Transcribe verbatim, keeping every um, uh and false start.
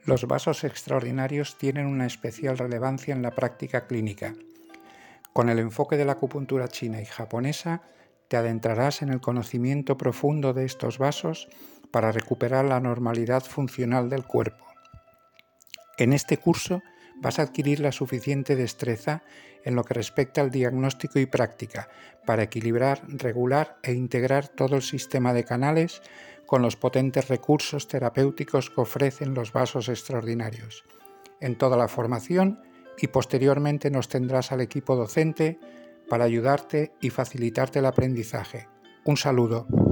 Los vasos extraordinarios tienen una especial relevancia en la práctica clínica. Con el enfoque de la acupuntura china y japonesa, te adentrarás en el conocimiento profundo de estos vasos para recuperar la normalidad funcional del cuerpo. En este curso vas a adquirir la suficiente destreza en lo que respecta al diagnóstico y práctica para equilibrar, regular e integrar todo el sistema de canales con los potentes recursos terapéuticos que ofrecen los vasos extraordinarios. En toda la formación y posteriormente nos tendrás al equipo docente para ayudarte y facilitarte el aprendizaje. Un saludo.